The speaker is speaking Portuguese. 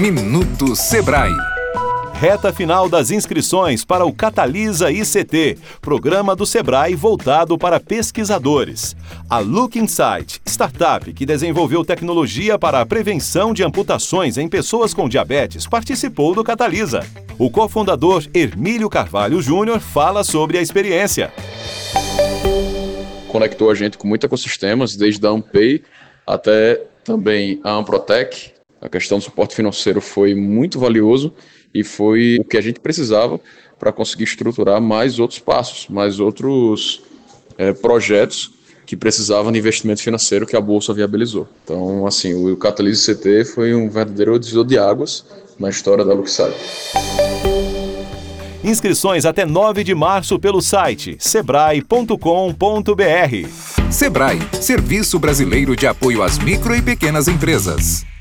Minuto Sebrae. Reta final das inscrições para o Catalisa ICT, programa do Sebrae voltado para pesquisadores. A Look Insight, startup que desenvolveu tecnologia para a prevenção de amputações em pessoas com diabetes, participou do Catalisa. O cofundador Hermílio Carvalho Júnior fala sobre a experiência. Conectou a gente com muitos ecossistemas, desde a Ampay até também a Amprotec. A questão do suporte financeiro foi muito valioso e foi o que a gente precisava para conseguir estruturar mais outros passos, mais outros projetos que precisavam de investimento financeiro que a Bolsa viabilizou. Então, assim, o Catalisa ICT foi um verdadeiro divisor de águas na história da Luxai. Inscrições até 9 de março pelo site sebrae.com.br. Sebrae, Serviço Brasileiro de Apoio às Micro e Pequenas Empresas.